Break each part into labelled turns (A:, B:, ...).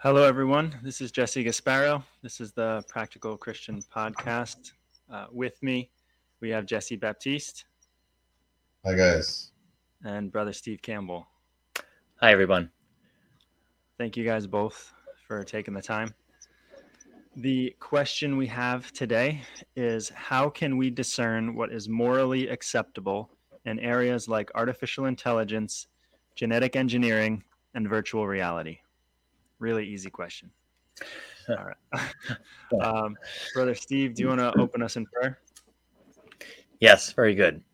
A: Hello, everyone. This is Jesse Gasparo. This is the Practical Christian Podcast. With me, we have Jesse Baptiste
B: Hi guys.
A: and Brother Steve Campbell.
C: Hi, everyone.
A: Thank you guys both for taking the time. The question we have today is how can we discern what is morally acceptable in areas like artificial intelligence, genetic engineering, and virtual reality? Really easy question. All right. Brother Steve, do you want to open us in prayer?
C: Yes, very good.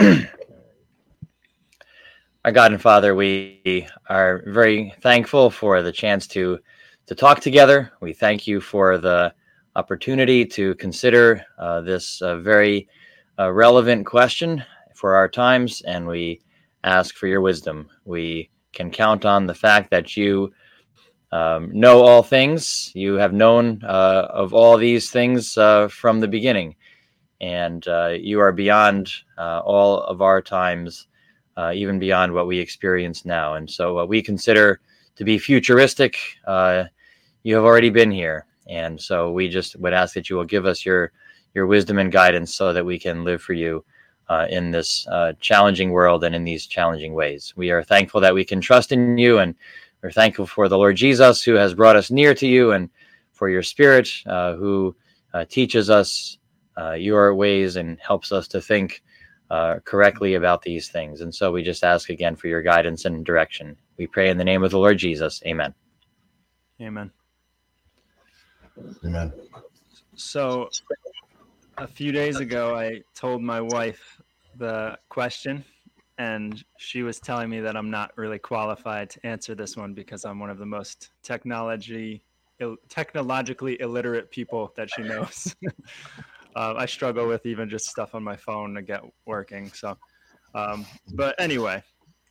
C: Our God and Father, we are very thankful for the chance to talk together. We thank you for the opportunity to consider this very relevant question for our times, and we ask for your wisdom. We can count on the fact that you know all things. You have known of all these things from the beginning, and you are beyond all of our times, even beyond what we experience now. And so what we consider to be futuristic, you have already been here. And so we just would ask that you will give us your wisdom and guidance so that we can live for you in this challenging world and in these challenging ways. We are thankful that we can trust in you, and we're thankful for the Lord Jesus, who has brought us near to you, and for your Spirit, who teaches us your ways and helps us to think correctly about these things. And so we just ask again for your guidance and direction. We pray in the name of the Lord Jesus. Amen.
A: Amen.
B: Amen.
A: So a few days ago, I told my wife the question, and she was telling me that I'm not really qualified to answer this one because I'm one of the most technologically illiterate people that she knows. I struggle with even just stuff on my phone to get working. So, but anyway,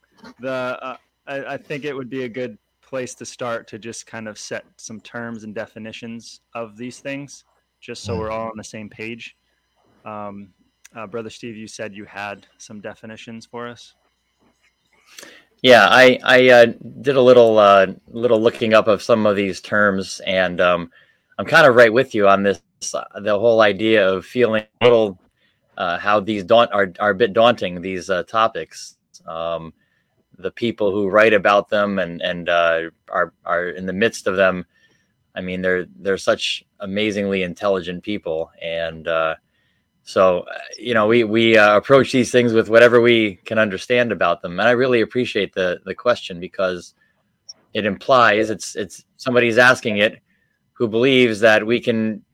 A: I think it would be a good place to start to just kind of set some terms and definitions of these things, just so we're all on the same page. Brother Steve, you said you had some definitions for us.
C: Yeah, I did a little looking up of some of these terms, and I'm kind of right with you on this. The whole idea of feeling a little how these are a bit daunting, these topics. The people who write about them and are in the midst of them. I mean, they're such amazingly intelligent people, and so we approach these things with whatever we can understand about them. And I really appreciate the question, because it implies it's somebody's asking it who believes that we can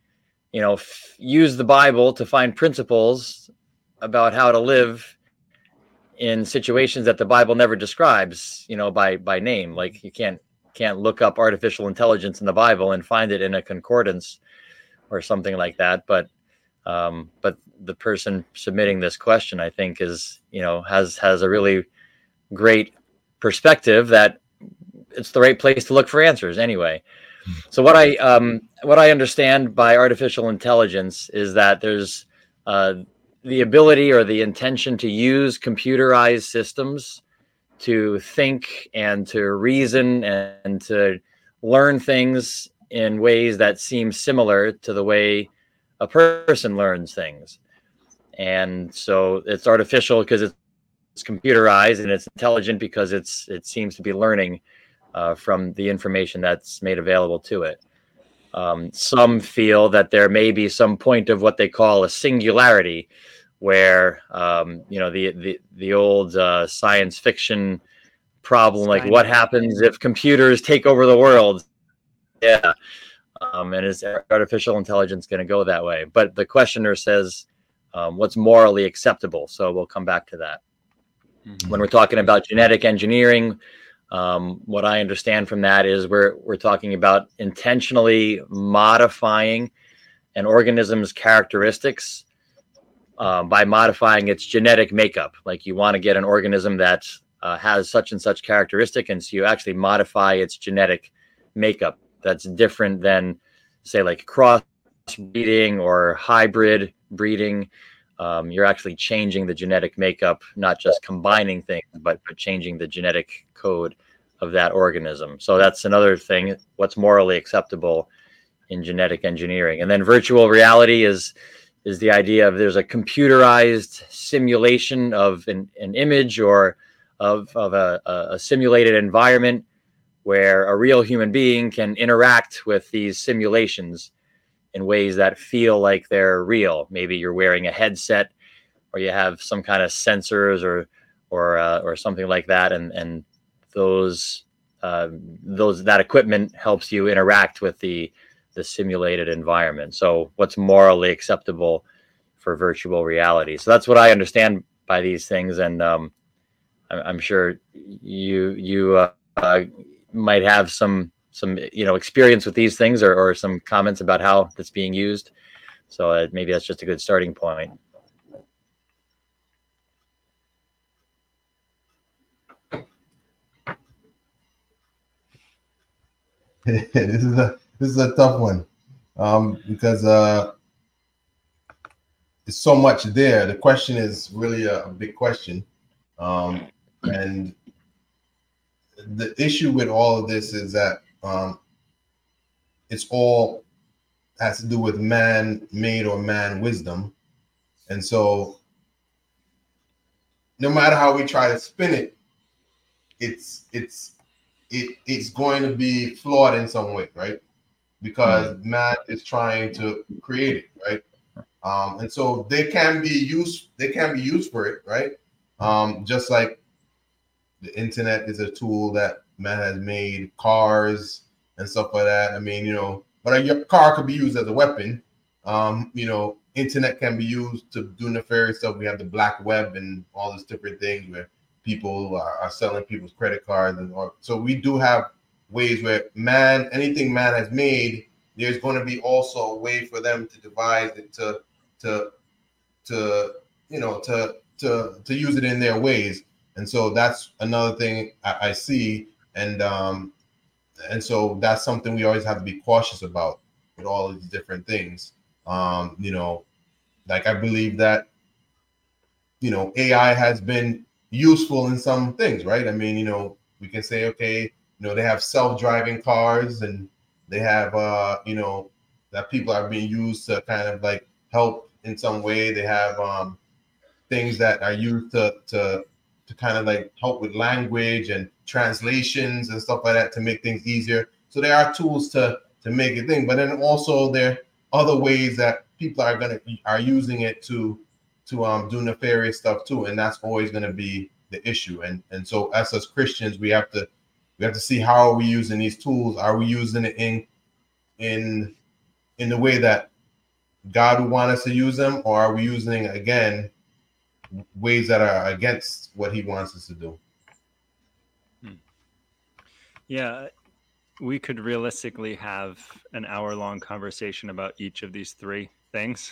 C: use the Bible to find principles about how to live in situations that the Bible never describes, by name. Like you can't look up artificial intelligence in the Bible and find it in a concordance or something like that. But the person submitting this question, I think, is has a really great perspective that it's the right place to look for answers anyway. So what I understand by artificial intelligence is that there's the ability or the intention to use computerized systems to think and to reason and to learn things in ways that seem similar to the way a person learns things. And so it's artificial because it's computerized, and it's intelligent because it seems to be learning from the information that's made available to it. Some feel that there may be some point of what they call a singularity, where the old science fiction problem, like what happens if computers take over the world? Yeah. And is artificial intelligence going to go that way? But the questioner says, what's morally acceptable? So we'll come back to that. Mm-hmm. When we're talking about genetic engineering, what I understand from that is we're talking about intentionally modifying an organism's characteristics by modifying its genetic makeup. Like you want to get an organism that has such and such characteristic, and so you actually modify its genetic makeup. That's different than, say, like crossbreeding or hybrid breeding. You're actually changing the genetic makeup, not just combining things, but changing the genetic code of that organism. So that's another thing, what's morally acceptable in genetic engineering. And then virtual reality is the idea of there's a computerized simulation of an image or of a simulated environment where a real human being can interact with these simulations in ways that feel like they're real. Maybe you're wearing a headset, or you have some kind of sensors or something like that, and that equipment helps you interact with the simulated environment. So what's morally acceptable for virtual reality? So that's what I understand by these things, and I'm sure you might have some experience with these things, or some comments about how that's being used. So maybe that's just a good starting point.
B: This is a tough one, because there's so much there. The question is really a big question, and the issue with all of this is that it's all has to do with man-made or man wisdom, and so no matter how we try to spin it, it's going to be flawed in some way, right? Because man is trying to create it, right? And so they can be used for it, right? Just like the internet is a tool that man has made, cars and stuff like that. I mean, but your car could be used as a weapon. Internet can be used to do nefarious stuff. We have the black web and all these different things where people are selling people's credit cards, so we do have ways where anything man has made, there's going to be also a way for them to devise it to use it in their ways. And so that's another thing I see, and so that's something we always have to be cautious about with all of these different things. Like I believe that AI has been useful in some things, right? I mean, we can say, okay, they have self-driving cars, and they have that people are being used to kind of like help in some way. They have things that are used to kind of like help with language and translations and stuff like that to make things easier. So there are tools to make a thing, but then also there are other ways that people are using it to do nefarious stuff too, and that's always going to be the issue. And so as Christians, we have to see, how are we using these tools? Are we using it in the way that God would want us to use them, or are we using, again, ways that are against what he wants us to do?
A: Yeah, we could realistically have an hour-long conversation about each of these three things.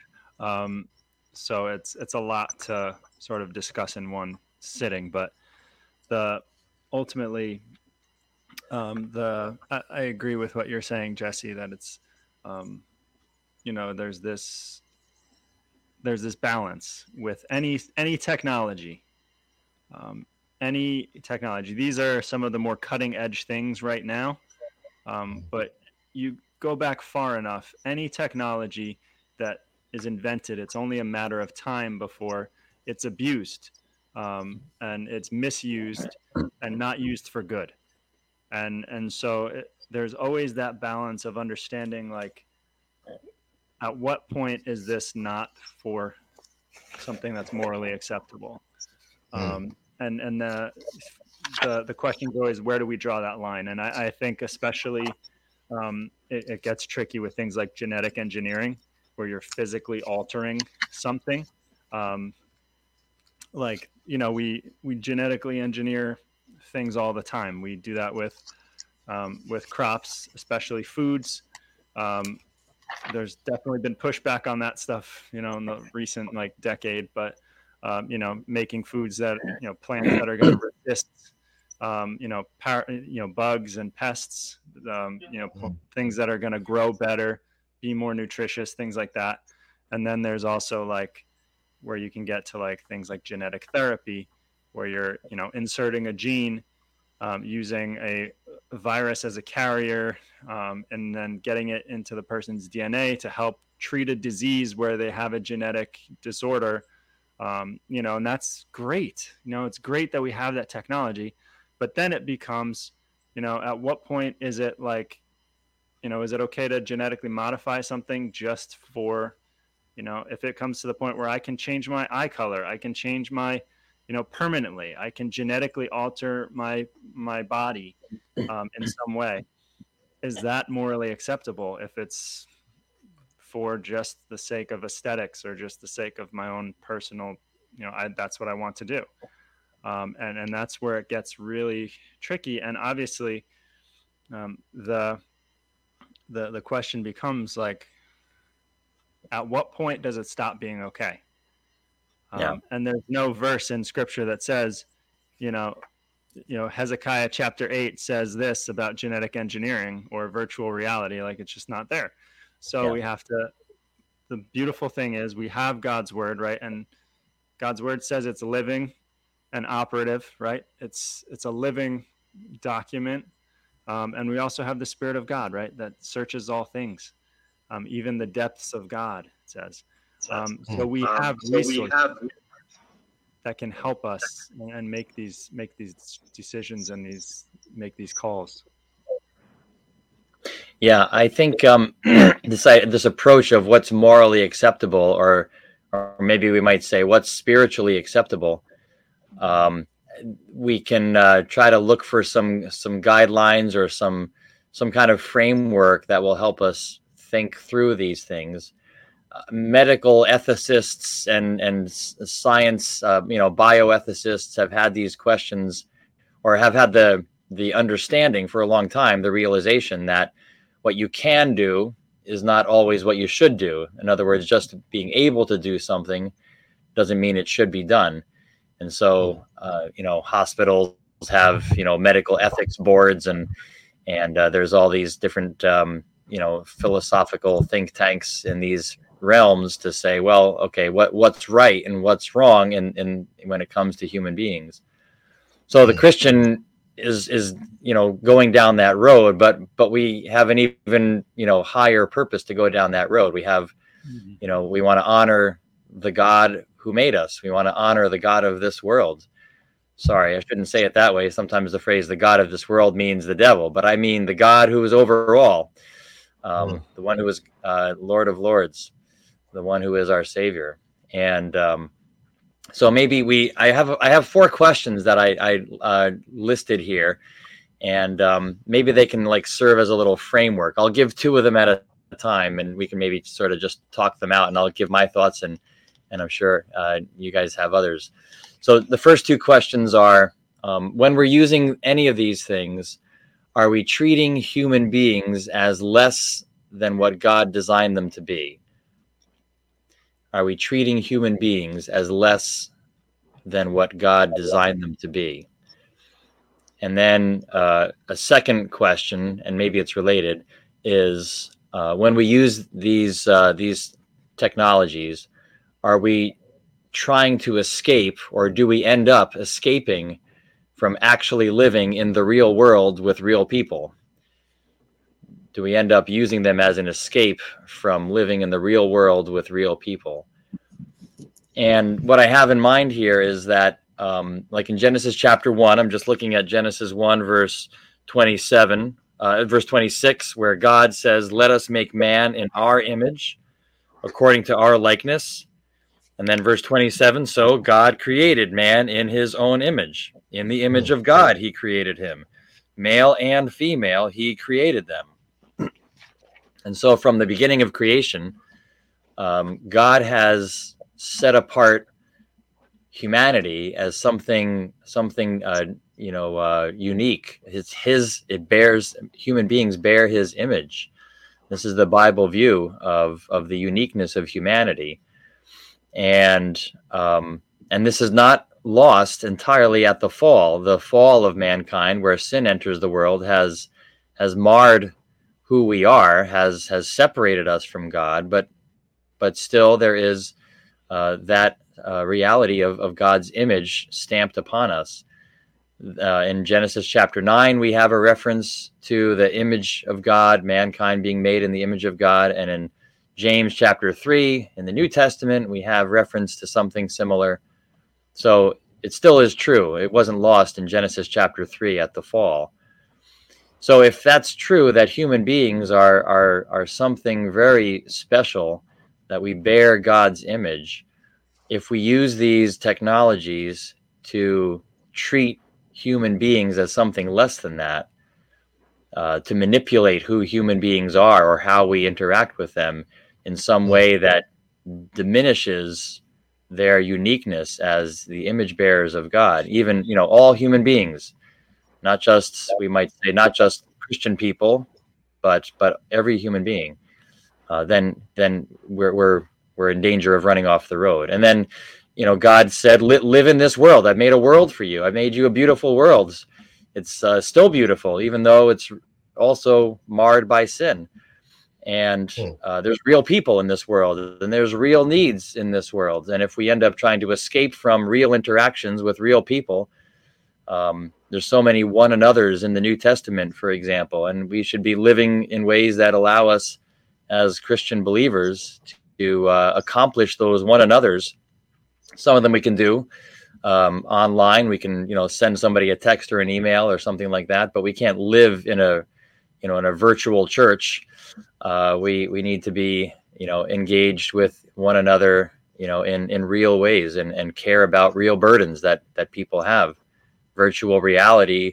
A: So it's a lot to sort of discuss in one sitting, but ultimately, I agree with what you're saying, Jesse, that it's, there's this balance with any technology. Any technology. These are some of the more cutting edge things right now. But you go back far enough, any technology that is invented, it's only a matter of time before it's abused, and it's misused and not used for good. And so there's always that balance of understanding, like, at what point is this not for something that's morally acceptable? And the question is always, where do we draw that line? And I think especially it gets tricky with things like genetic engineering, where you're physically altering something. We genetically engineer things all the time. We do that with crops, especially foods. There's definitely been pushback on that stuff, in the recent decade, but making foods that, plants that are going to resist, bugs and pests, things that are going to grow better, be more nutritious, things like that. And then there's also where you can get to things like genetic therapy, where you're, inserting a gene using a virus as a carrier, and then getting it into the person's DNA to help treat a disease where they have a genetic disorder. And that's great. It's great that we have that technology, but then it becomes, at what point is it like, is it okay to genetically modify something just for, if it comes to the point where I can change my eye color, I can change my, permanently, I can genetically alter my body in some way. Is that morally acceptable if it's for just the sake of aesthetics or just the sake of my own personal, that's what I want to do. And that's where it gets really tricky. And obviously the question becomes like, at what point does it stop being okay? And there's no verse in scripture that says, Hezekiah chapter 8 says this about genetic engineering or virtual reality. Like, it's just not there. So we have to, the beautiful thing is we have God's word, right? And God's word says it's living and operative, right? It's a living document. And we also have the Spirit of God, right? That searches all things, even the depths of God, it says. So we have resources that can help us and make these decisions and make these calls.
C: Yeah, I think this approach of what's morally acceptable, or maybe we might say what's spiritually acceptable, we can try to look for some guidelines or some kind of framework that will help us think through these things. Medical ethicists and science, bioethicists have had these questions, or have had the understanding for a long time, the realization that what you can do is not always what you should do. In other words, just being able to do something doesn't mean it should be done. And so, hospitals have, medical ethics boards, and there's all these different, philosophical think tanks in these realms to say, well, okay, what's right and what's wrong in when it comes to human beings. So the Christian is going down that road, but we have an even higher purpose to go down that road. We have, we want to honor the God who made us. We want to honor the God of this world. Sorry, I shouldn't say it that way. Sometimes the phrase "the God of this world" means the devil, but I mean the God who is over all, the one who is Lord of Lords, the one who is our Savior. And so maybe I have 4 questions that I listed here, and maybe they can serve as a little framework. I'll give 2 of them at a time, and we can maybe sort of just talk them out, and I'll give my thoughts, and I'm sure you guys have others. So the first 2 questions are, when we're using any of these things, are we treating human beings as less than what God designed them to be? Are we treating human beings as less than what God designed them to be? And then a second question, and maybe it's related, is when we use these technologies, are we trying to escape, or do we end up escaping from actually living in the real world with real people? Do we end up using them as an escape from living in the real world with real people? And what I have in mind here is that, like in Genesis chapter 1, I'm just looking at Genesis 1, verse 26, where God says, "Let us make man in our image, according to our likeness." And then verse 27, so God created man in his own image. In the image of God, he created him. Male and female, he created them. And so from the beginning of creation, God has set apart humanity as something unique. Human beings bear his image. This is the Bible view of the uniqueness of humanity. And this is not lost entirely at the fall. The fall of mankind, where sin enters the world, has marred who we are, has separated us from God. But still, there is that reality of God's image stamped upon us. In Genesis chapter 9, we have a reference to the image of God, mankind being made in the image of God. And in James chapter 3, in the New Testament, we have reference to something similar. So it still is true. It wasn't lost in Genesis chapter 3 at the fall. So if that's true, that human beings are something very special, that we bear God's image, if we use these technologies to treat human beings as something less than that, to manipulate who human beings are or how we interact with them in some way that diminishes their uniqueness as the image bearers of God, even, all human beings, not just, we might say, not just Christian people, but every human being, then we're in danger of running off the road. And then, God said, live in this world. I've made a world for you. I made you a beautiful world. It's still beautiful, even though it's also marred by sin. And there's real people in this world, and there's real needs in this world. And if we end up trying to escape from real interactions with real people, there's so many one another's in the New Testament, for example, and we should be living in ways that allow us as Christian believers to accomplish those one another's. Some of them we can do online. We can, send somebody a text or an email or something like that, but we can't live in a virtual church. We need to be, engaged with one another, in real ways and care about real burdens that people have. Virtual reality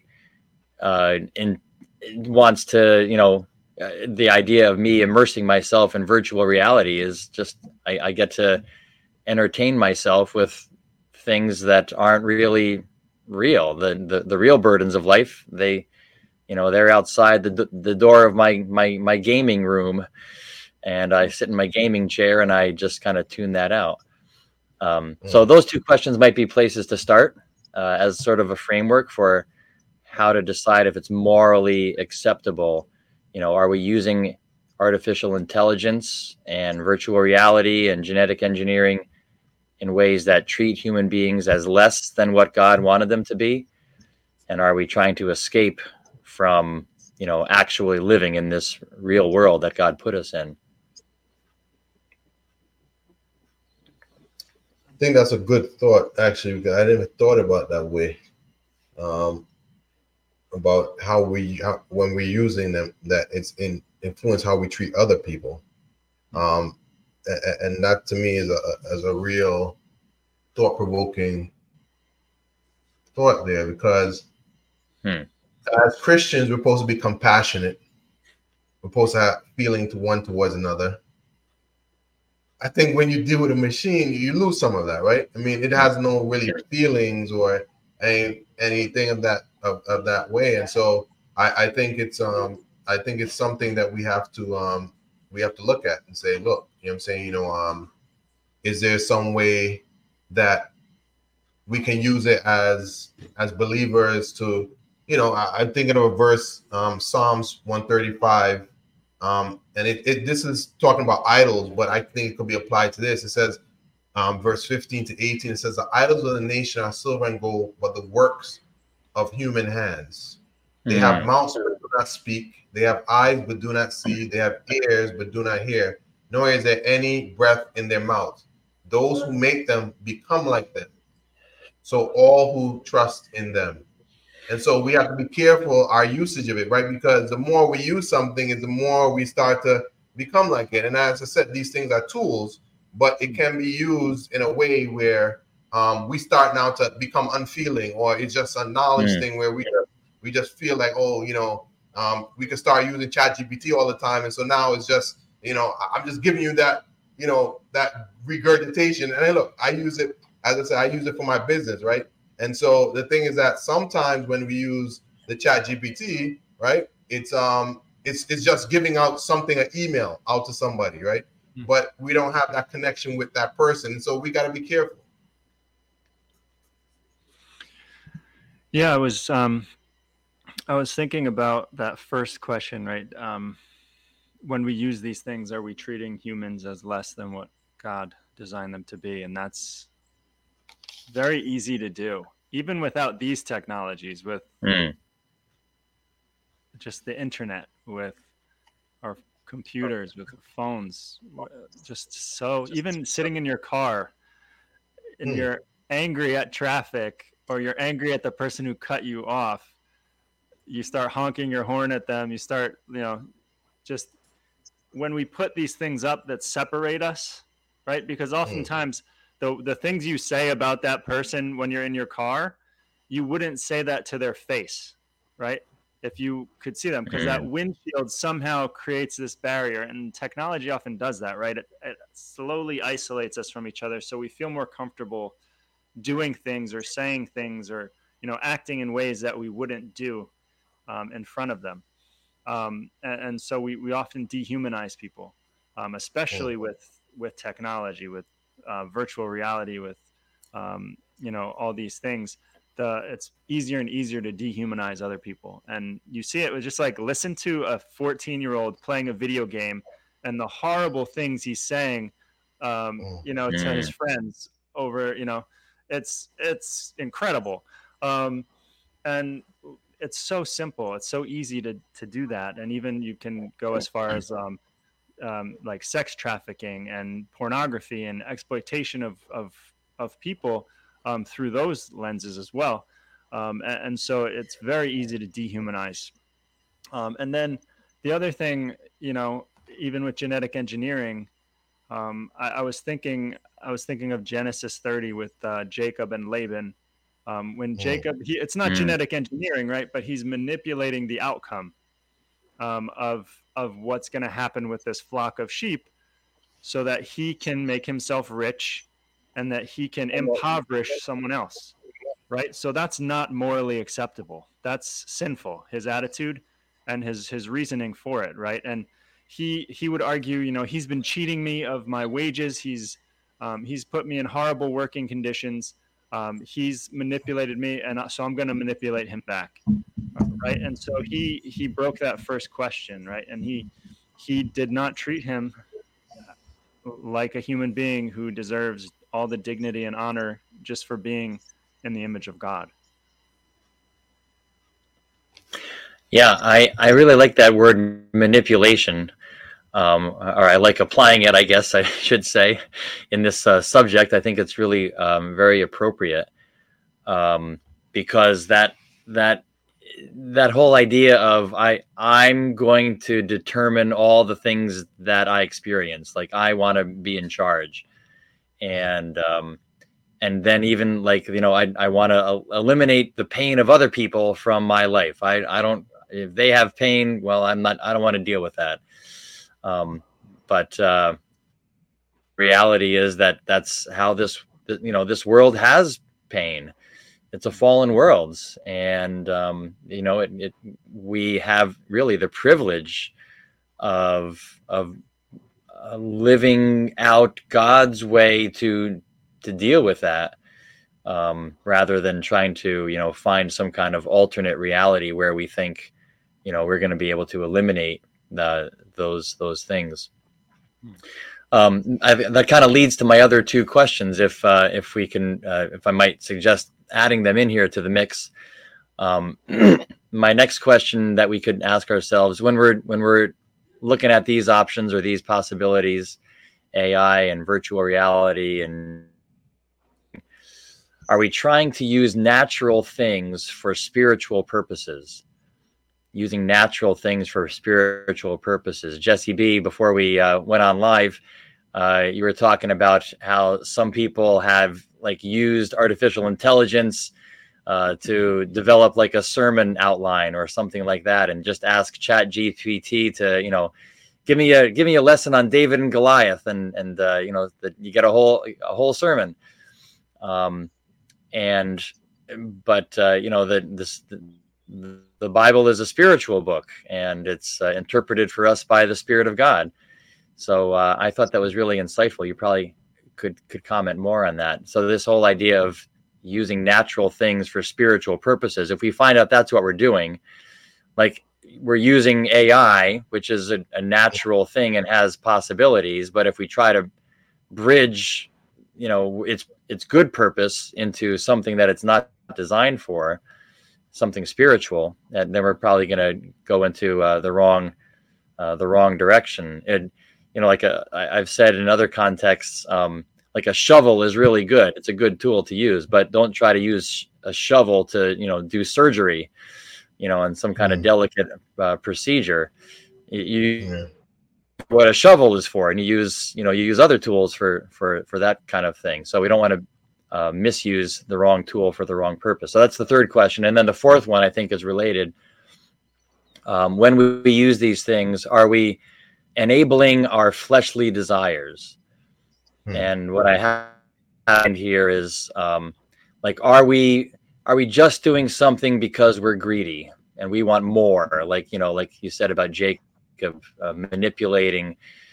C: wants to, the idea of me immersing myself in virtual reality is just, I get to entertain myself with things that aren't really real. The real burdens of life, they're outside the door of my gaming room, and I sit in my gaming chair and I just kind of tune that out. So those two questions might be places to start as sort of a framework for how to decide if it's morally acceptable. Are we using artificial intelligence and virtual reality and genetic engineering in ways that treat human beings as less than what God wanted them to be? And are we trying to escape from, actually living in this real world that God put us in?
B: I think that's a good thought, actually, because I never thought about that way. About how when we're using them, that it's influence how we treat other people. And that to me is a real thought-provoking thought there, because as Christians, we're supposed to be compassionate. We're supposed to have feeling to one towards another. I think when you deal with a machine, you lose some of that, right? I mean, it has no really feelings or anything of that way, and so I think it's something that we have to look at and say, look, you know what I'm saying, is there some way that we can use it as believers to, I'm thinking of a verse, Psalms 135. And this is talking about idols, but I think it could be applied to this. It says, verse 15 to 18, it says, the idols of the nation are silver and gold, but the works of human hands. They have mouths but do not speak. They have eyes but do not see. They have ears but do not hear. Nor is there any breath in their mouths. Those who make them become like them. So all who trust in them. And so we have to be careful our usage of it, right? Because the more we use something, is the more we start to become like it. And as I said, these things are tools, but it can be used in a way where we start now to become unfeeling, or it's just a knowledge thing where we just feel like, we can start using ChatGPT all the time. And so now it's just, I'm just giving you that, that regurgitation. And look, I use it, as I said, I use it for my business, right? And so the thing is that sometimes when we use the ChatGPT, right, it's just giving out something, an email out to somebody, right? But we don't have that connection with that person. And so we got to be careful.
A: Yeah, I was thinking about that first question, right? When we use these things, are we treating humans as less than what God designed them to be? And that's very easy to do. even without these technologies, with just the internet, with our computers, with phones, just so even sitting in your car and you're angry at traffic, or you're angry at the person who cut you off, you start honking your horn at them. You start, just when we put these things up that separate us, right? Because oftentimes the things you say about that person when you're in your car, you wouldn't say that to their face, right? If you could see them, because that windshield somehow creates this barrier, and technology often does that, right? It slowly isolates us from each other, so we feel more comfortable doing things or saying things, or acting in ways that we wouldn't do in front of them. And so we often dehumanize people, especially with technology, with virtual reality, with all these things. It's easier and easier to dehumanize other people. And you see it with just like, listen to a 14-year-old playing a video game and the horrible things he's saying, to his friends over, it's incredible. And it's so simple. It's so easy to do that. And even you can go as far as like sex trafficking and pornography and exploitation of people through those lenses as well. And so it's very easy to dehumanize. And then the other thing, even with genetic engineering, I was thinking of Genesis 30 with Jacob and Laban. When Jacob, it's not genetic engineering, right? But he's manipulating the outcome of what's going to happen with this flock of sheep, so that he can make himself rich and that he can impoverish someone else, right? So that's not morally acceptable. That's sinful, his attitude and his reasoning for it, right? And he would argue, he's been cheating me of my wages. He's put me in horrible working conditions. He's manipulated me, and so I'm going to manipulate him back, right? And so he broke that first question, right? And he did not treat him like a human being who deserves all the dignity and honor just for being in the image of God.
C: Yeah, I really like that word manipulation, or I like applying it, I guess I should say, in this subject. I think it's really very appropriate, because that whole idea of I'm going to determine all the things that I experience, like I want to be in charge, and then even like I want to eliminate the pain of other people from my life. I don't, if they have pain, well, I don't want to deal with that. But reality is that that's how this world has pain. It's a fallen world, and we have really the privilege of living out God's way to deal with that, rather than trying to find some kind of alternate reality where we think we're going to be able to eliminate those things. That kind of leads to my other two questions. If we can, if I might suggest adding them in here to the mix. My next question that we could ask ourselves when we're looking at these options or these possibilities, AI and virtual reality, and are we trying to use natural things for spiritual purposes? Using natural things for spiritual purposes. Jesse B, before we went on live, you were talking about how some people have used artificial intelligence to develop like a sermon outline or something like that, and just ask ChatGPT to give me a lesson on David and Goliath, and you get a whole sermon. The Bible is a spiritual book, and it's interpreted for us by the Spirit of God. So I thought that was really insightful. You probably could comment more on that. So this whole idea of using natural things for spiritual purposes, if we find out that's what we're doing, like we're using AI, which is a natural thing and has possibilities, but if we try to bridge its good purpose into something that it's not designed for, something spiritual, and then we're probably going to go into the wrong direction. And I've said in other contexts, like a shovel is really good. It's a good tool to use, but don't try to use a shovel to do surgery, on some kind of delicate procedure. What a shovel is for, and you use other tools for that kind of thing. So we don't want to misuse the wrong tool for the wrong purpose. So that's the third question. And then the fourth one I think is related. When we use these things, are we enabling our fleshly desires? And what I have here is like, are we just doing something because we're greedy and we want more? Like you said about Jacob manipulating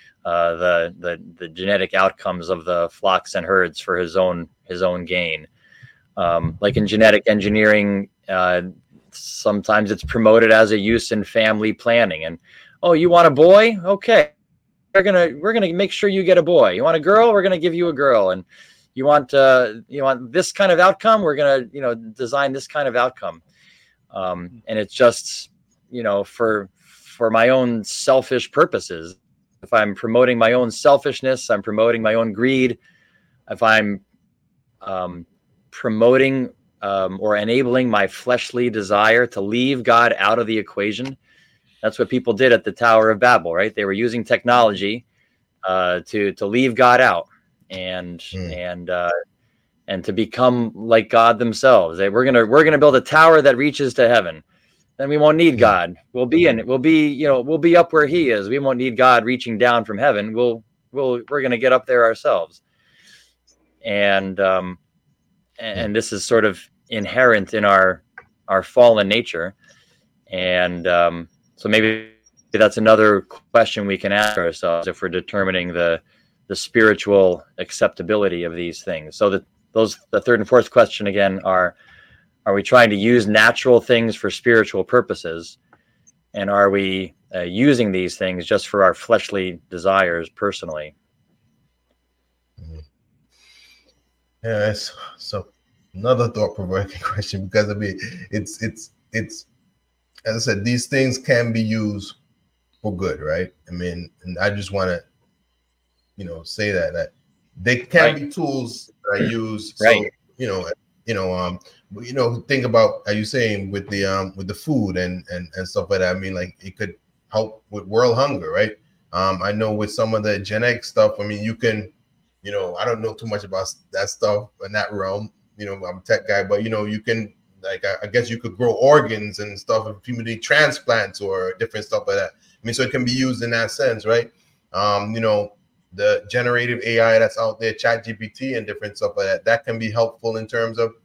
C: the genetic outcomes of the flocks and herds for his own gain. Like in genetic engineering, sometimes it's promoted as a use in family planning. And you want a boy? Okay, we're gonna make sure you get a boy. You want a girl? We're gonna give you a girl. And you want this kind of outcome? We're gonna design this kind of outcome. And it's just for my own selfish purposes. If I'm promoting my own selfishness, I'm promoting my own greed. If I'm promoting or enabling my fleshly desire to leave God out of the equation, that's what people did at the Tower of Babel, right? They were using technology to leave God out and to become like God themselves. We're gonna build a tower that reaches to heaven. Then we won't need God. We'll be up where He is. We won't need God reaching down from heaven. We're going to get up there ourselves. And this is sort of inherent in our fallen nature. And so maybe that's another question we can ask ourselves if we're determining the spiritual acceptability of these things. So the third and fourth question again are we trying to use natural things for spiritual purposes? And are we using these things just for our fleshly desires personally?
B: Yeah, so another thought-provoking question, because I mean, it's as I said, these things can be used for good, right? I mean, and I just want to, say that they can be tools that are used.
C: Right.
B: So, think about, are you saying with the food and stuff like that? I mean, like it could help with world hunger, right? I know with some of the genetic stuff, I mean, you can, I don't know too much about that stuff in that realm. I'm a tech guy, but you can, like, I guess you could grow organs and stuff if people need transplants or different stuff like that. I mean, so it can be used in that sense, right? The generative AI that's out there, ChatGPT and different stuff like that can be helpful in terms of,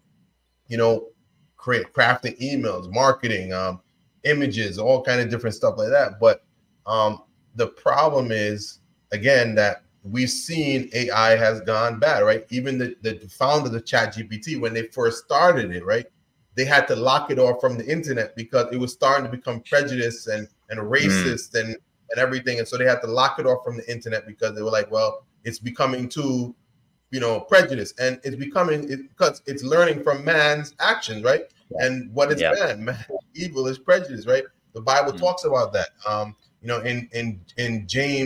B: crafting emails, marketing, images, all kind of different stuff like that. But the problem is, again, that we've seen AI has gone bad, right? Even the founder of the ChatGPT, when they first started it, right, they had to lock it off from the internet because it was starting to become prejudiced and racist and everything. And so they had to lock it off from the internet because they were like, well, it's becoming too, prejudice, and it's becoming because it's learning from man's actions, right? Yeah. And what is man? Evil is prejudice, right? The Bible talks about that. In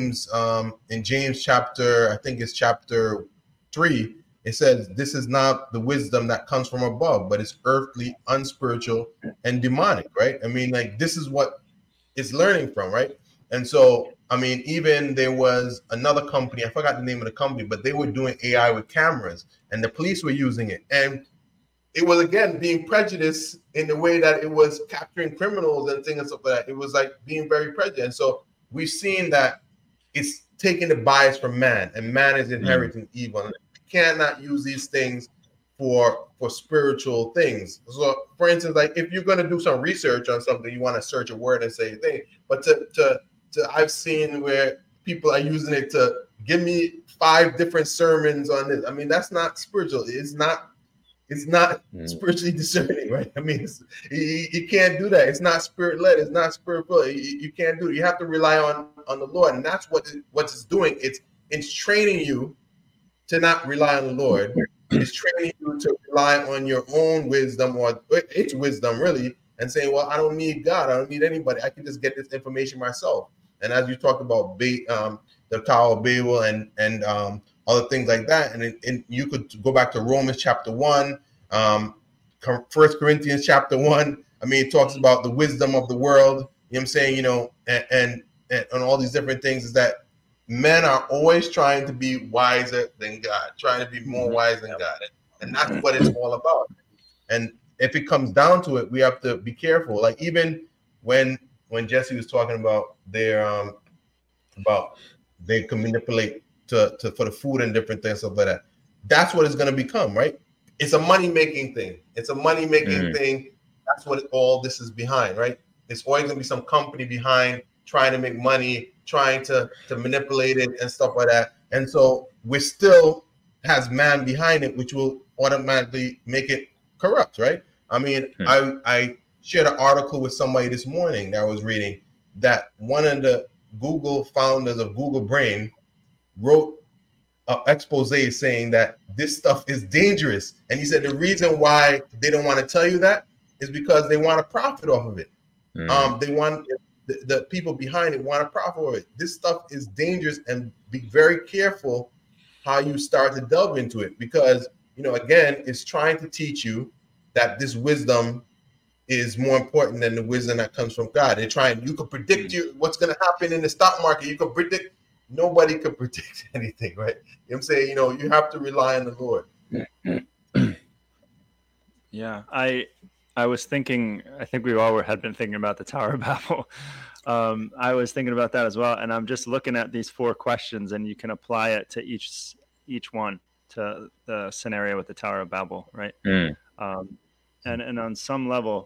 B: James chapter, I think it's chapter 3, it says, this is not the wisdom that comes from above, but it's earthly, unspiritual, and demonic, right? I mean, like, this is what it's learning from, right? And so, I mean, even there was another company, I forgot the name of the company, but they were doing AI with cameras and the police were using it. And it was, again, being prejudiced in the way that it was capturing criminals and things and stuff like that. It was like being very prejudiced. And so we've seen that it's taking the bias from man, and man is inheriting evil. And we cannot use these things for spiritual things. So, for instance, like if you're going to do some research on something, you want to search a word and say a thing, but I've seen where people are using it to give me 5 different sermons on this. I mean, that's not spiritual. It's not spiritually discerning, right? I mean, you can't do that. It's not spirit-led. It's not spirit-filled. You can't do it. You have to rely on the Lord, and that's what it's doing. It's training you to not rely on the Lord. It's training you to rely on your own wisdom, or its wisdom, really, and saying, well, I don't need God. I don't need anybody. I can just get this information myself. And as you talked about the Tower of Babel and other things like that, and you could go back to Romans chapter 1, 1 Corinthians chapter 1. I mean, it talks about the wisdom of the world. You know what I'm saying? You know, and all these different things, is that men are always trying to be wiser than God, trying to be more wise than God. And that's what it's all about. And if it comes down to it, we have to be careful. Like even when Jesse was talking about they can manipulate to for the food and different things, stuff like that. That's what it's going to become, right? It's a money-making thing. It's a money-making thing. That's what all this is behind, right? It's always going to be some company behind trying to make money, trying to manipulate it and stuff like that. And so we still has man behind it, which will automatically make it corrupt, right? I mean, I shared an article with somebody this morning that I was reading that one of the Google founders of Google Brain wrote an expose saying that this stuff is dangerous. And he said the reason why they don't want to tell you that is because they want to profit off of it. They want the people behind it want to profit off it. This stuff is dangerous, and be very careful how you start to delve into it, because, you know, again, it's trying to teach you that this wisdom is more important than the wisdom that comes from God. They're trying, you could predict what's going to happen in the stock market. You could predict, nobody could predict anything, right? You know what I'm saying? You know, you have to rely on the Lord.
A: Yeah, I was thinking, I think we all had been thinking about the Tower of Babel. I was thinking about that as well. And I'm just looking at these 4 questions, and you can apply it to each one, to the scenario with the Tower of Babel, right? And on some level,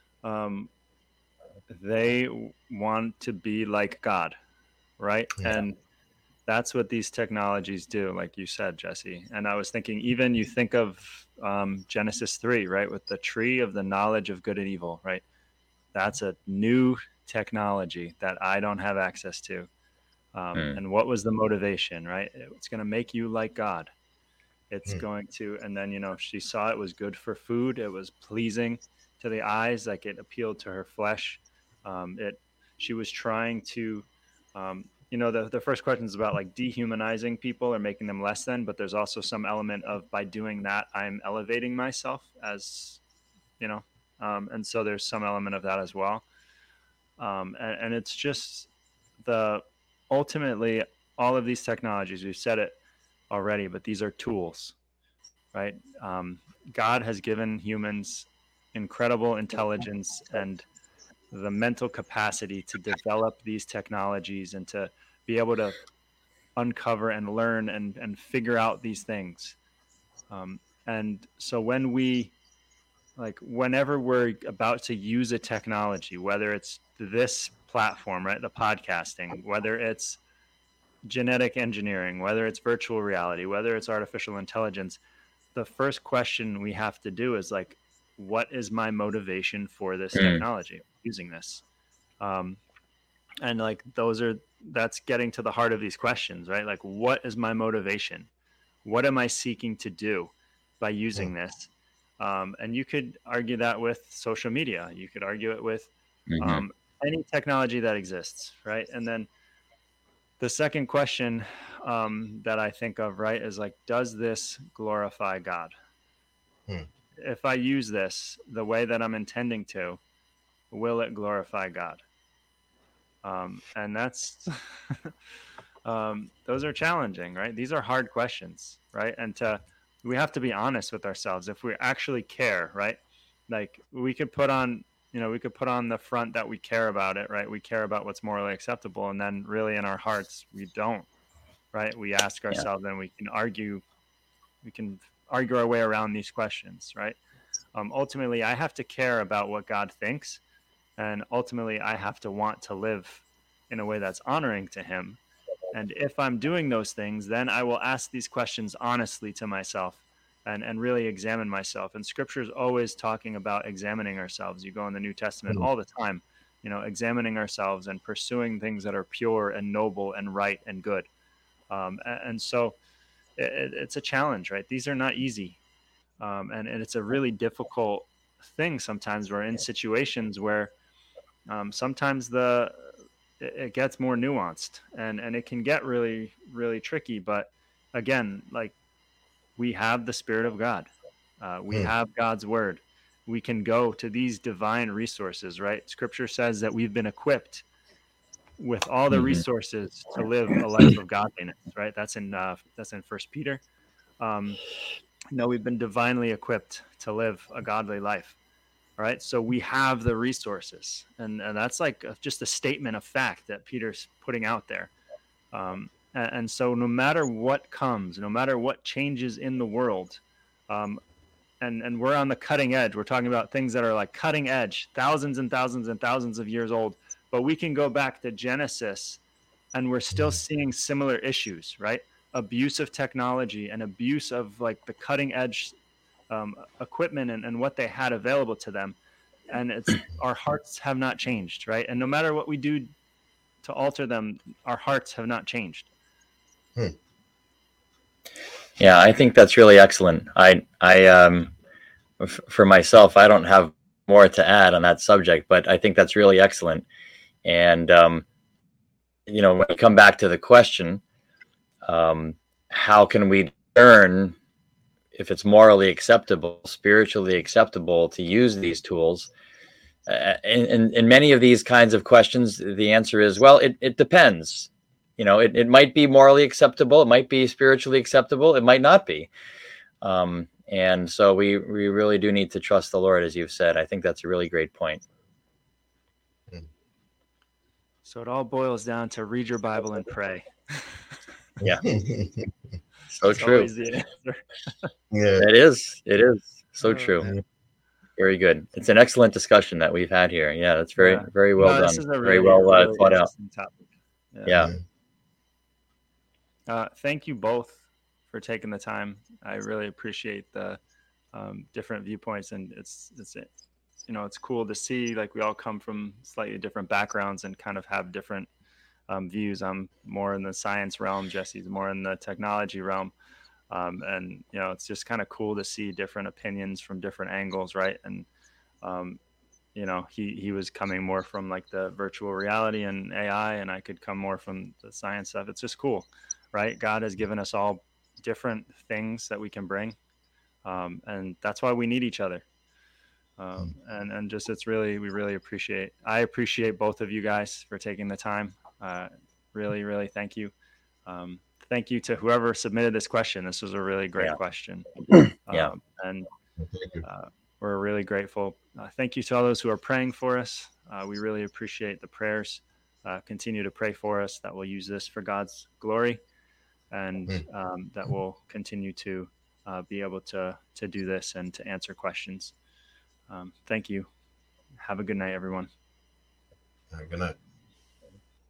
A: they want to be like God, right? Yeah. And that's what these technologies do, like you said, Jesse. And I was thinking, even you think of Genesis 3, right, with the tree of the knowledge of good and evil, right? That's a new technology that I don't have access to. And what was the motivation, right? It's going to make you like God. It's going to, and then, you know, she saw it was good for food. It was pleasing to the eyes, like it appealed to her flesh. She was trying to, you know, the first question is about like dehumanizing people or making them less than, but there's also some element of, by doing that, I'm elevating myself as, you know, and so there's some element of that as well. And it's just ultimately all of these technologies, we've said it already, but these are tools, right? God has given humans incredible intelligence and the mental capacity to develop these technologies and to be able to uncover and learn and figure out these things. And so whenever we're about to use a technology, whether it's this platform, right, the podcasting, whether it's genetic engineering, whether it's virtual reality, whether it's artificial intelligence, the first question we have to do is like, what is my motivation for this technology, using this? And like, that's getting to the heart of these questions, right? Like, what is my motivation? What am I seeking to do by using this? And you could argue that with social media. You could argue it with any technology that exists, right? And then the second question that I think of, right, is like, does this glorify God? If I use this the way that I'm intending to, will it glorify God? And that's, those are challenging, right? These are hard questions, right? And we have to be honest with ourselves. If we actually care, right? Like we could put on the front that we care about it, right? We care about what's morally acceptable. And then really in our hearts, we don't, right? We ask ourselves, and we can argue our way around these questions, right? Ultimately, I have to care about what God thinks. And ultimately, I have to want to live in a way that's honoring to him. And if I'm doing those things, then I will ask these questions honestly to myself and really examine myself. And scripture is always talking about examining ourselves. You go in the New Testament all the time, you know, examining ourselves and pursuing things that are pure and noble and right and good. And so it's a challenge, right? These are not easy. And it's a really difficult thing. Sometimes we're in situations where sometimes it gets more nuanced, and it can get really, really tricky. But again, like, we have the Spirit of God. We have God's word. We can go to these divine resources, right? Scripture says that we've been equipped with all the resources to live a life of godliness, right? That's in First Peter. No, we've been divinely equipped to live a godly life. All right. So we have the resources, and that's like just a statement of fact that Peter's putting out there. And so no matter what comes, no matter what changes in the world, and we're on the cutting edge, we're talking about things that are like cutting edge, thousands and thousands and thousands of years old, but we can go back to Genesis and we're still seeing similar issues, right? Abuse of technology and abuse of like the cutting edge equipment and what they had available to them. And it's our hearts have not changed, right? And no matter what we do to alter them, our hearts have not changed.
C: Yeah, I think that's really excellent. For myself, I don't have more to add on that subject, but I think that's really excellent. And when you come back to the question, how can we discern if it's morally acceptable, spiritually acceptable to use these tools? In many of these kinds of questions, the answer is, well, it depends. It might be morally acceptable. It might be spiritually acceptable. It might not be. And so we really do need to trust the Lord, as you've said. I think that's a really great point.
A: So it all boils down to read your Bible and pray.
C: Yeah. So
A: That's
C: true.
A: always the answer.
B: Yeah.
C: It is so true. Very good. It's an excellent discussion that we've had here. Yeah, that's very, very well done.
A: This is a
C: very
A: really,
C: well
A: really
C: thought out.
A: topic.
C: Yeah.
A: Thank you both for taking the time. I really appreciate the different viewpoints, and it's cool to see, like, we all come from slightly different backgrounds and kind of have different views. I'm more in the science realm. Jesse's more in the technology realm. And it's just kind of cool to see different opinions from different angles, right? And he was coming more from like the virtual reality and AI, and I could come more from the science stuff. It's just cool, right? God has given us all different things that we can bring, and that's why we need each other. And just we really I appreciate both of you guys for taking the time. Really, really thank you. Thank you to whoever submitted this question. This was a really great question. And we're really grateful. Thank you to all those who are praying for us. We really appreciate the prayers. Continue to pray for us, that we'll use this for God's glory, and that we'll continue to be able to do this and to answer questions. Thank you. Have a good night, everyone.
B: Good night.